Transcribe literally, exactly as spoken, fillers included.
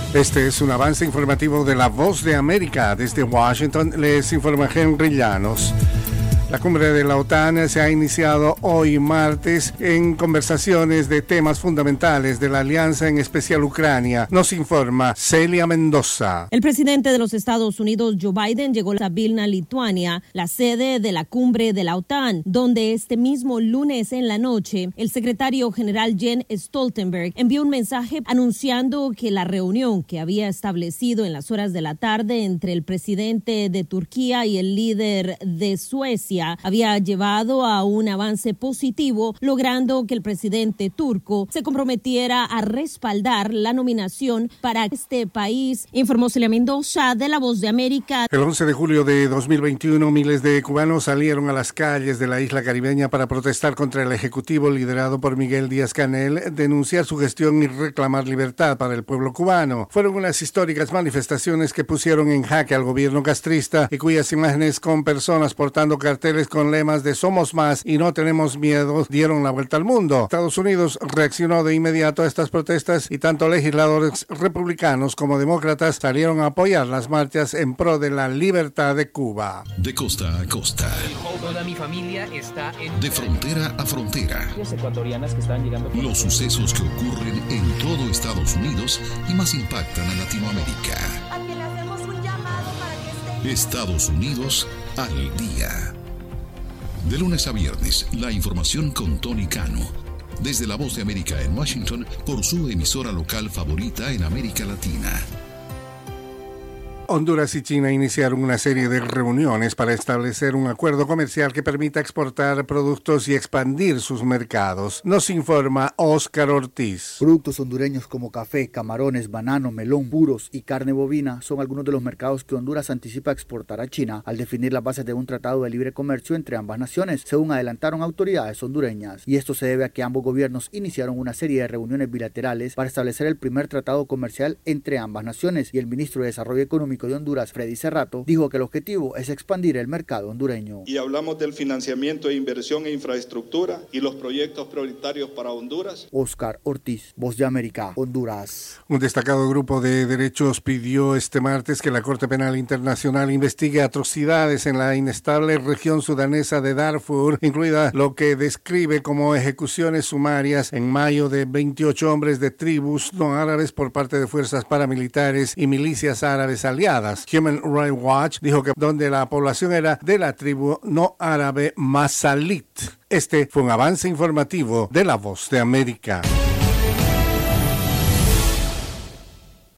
Este es un avance informativo de La Voz de América. Desde Washington les informa Henry Llanos. La cumbre de la OTAN se ha iniciado hoy martes en conversaciones de temas fundamentales de la alianza, en especial Ucrania. Nos informa Celia Mendoza. El presidente de los Estados Unidos, Joe Biden, llegó a Vilna, Lituania, la sede de la cumbre de la OTAN, donde este mismo lunes en la noche, el secretario general Jens Stoltenberg envió un mensaje anunciando que la reunión que había establecido en las horas de la tarde entre el presidente de Turquía y el líder de Suecia había llevado a un avance positivo, logrando que el presidente turco se comprometiera a respaldar la nominación para este país, informó Celia Mendoza de La Voz de América. El once de julio de dos mil veintiuno, miles de cubanos salieron a las calles de la isla caribeña para protestar contra el ejecutivo liderado por Miguel Díaz-Canel, denunciar su gestión y reclamar libertad para el pueblo cubano. Fueron unas históricas manifestaciones que pusieron en jaque al gobierno castrista y cuyas imágenes con personas portando carteles con lemas de "Somos más y no tenemos miedo" dieron la vuelta al mundo. Estados Unidos reaccionó de inmediato a estas protestas y tanto legisladores republicanos como demócratas salieron a apoyar las marchas en pro de la libertad de Cuba. De costa a costa. Toda mi familia está en... De frontera a frontera. Ecuatorianas que están llegando... Los sucesos que ocurren en todo Estados Unidos y más impactan a Latinoamérica. A que le hacemos un llamado para que esté... Estados Unidos al día. De lunes a viernes, la información con Tony Cano. Desde La Voz de América en Washington, por su emisora local favorita en América Latina. Honduras y China iniciaron una serie de reuniones para establecer un acuerdo comercial que permita exportar productos y expandir sus mercados. Nos informa Oscar Ortiz. Productos hondureños como café, camarones, banano, melón, puros y carne bovina son algunos de los mercados que Honduras anticipa exportar a China al definir las bases de un tratado de libre comercio entre ambas naciones, según adelantaron autoridades hondureñas. Y esto se debe a que ambos gobiernos iniciaron una serie de reuniones bilaterales para establecer el primer tratado comercial entre ambas naciones, y el ministro de Desarrollo Económico de Honduras, Freddy Cerrato, dijo que el objetivo es expandir el mercado hondureño. Y hablamos del financiamiento de inversión e infraestructura y los proyectos prioritarios para Honduras. Oscar Ortiz, Voz de América, Honduras. Un destacado grupo de derechos pidió este martes que la Corte Penal Internacional investigue atrocidades en la inestable región sudanesa de Darfur, incluida lo que describe como ejecuciones sumarias en mayo de veintiocho hombres de tribus no árabes por parte de fuerzas paramilitares y milicias árabes aliadas. Human Rights Watch dijo que donde la población era de la tribu no árabe Masalit. Este fue un avance informativo de La Voz de América.